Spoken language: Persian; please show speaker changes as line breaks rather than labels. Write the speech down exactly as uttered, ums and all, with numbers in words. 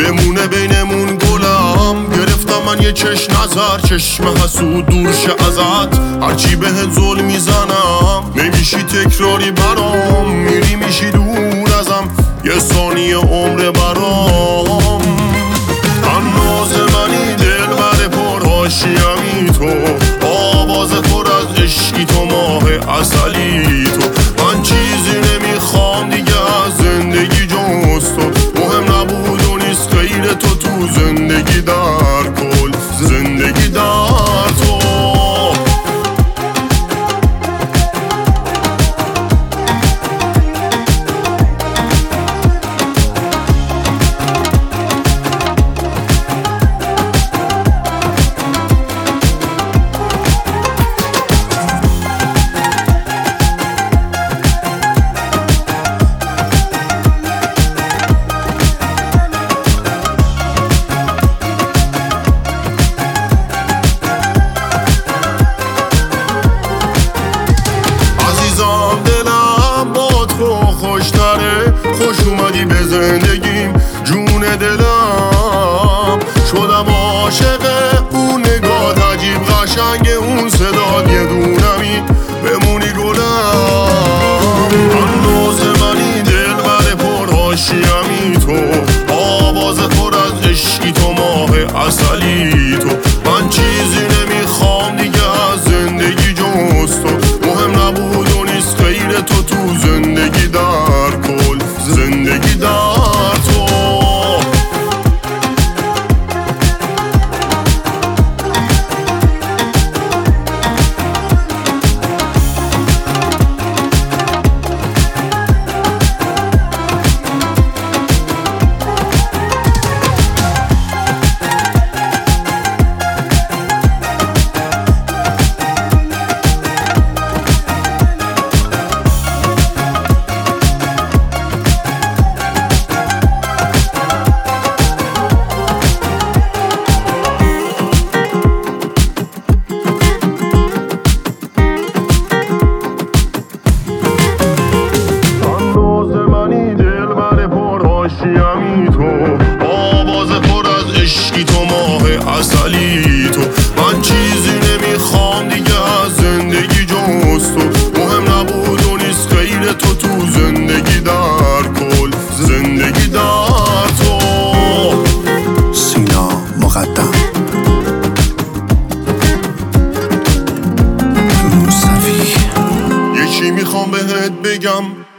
بمونه بینمون گلم. گرفتم من یه چشم نظر، چشم حسود دور شه ازت. هرچی بهت ظلم میزنم نمیشی تکراری برام. میری میشی دور ازم، یه ثانیه عمر برام. انداز منی دل بر پر حاشیه‌ای تو، آواز پر از عشقی تو، ماه عسلی تو. من چیزی نمیخوام دیگه از زندگی جز تو. مهم نبود و نیست غیر تو تو زندگی، در کل زندگی در تو. خوش اومدی به زندگیم جون دلم. شدم عاشق اون نگاه عجیب قشنگ، اون صداد یه دونمی بمونی گلم. انداز منی دل بر پر حاشیه‌ای تو، آواز پر از عشقی تو، ماه عسلی تو. من چیزی نمیخوام دیگه از زندگی جز تو. مهم نبود و نیست غیر تو تو زندگی، در کل زندگی در تو. حاشیه‌ای تو، آواز پر از عشقی تو، ماه عسلی تو. من چیزی نمیخوام دیگه از زندگی جز تو. مهم نبود و نیست غیر تو تو زندگی، در کل زندگی در تو.
سینا مقدم
یکی میخوام بهت بگم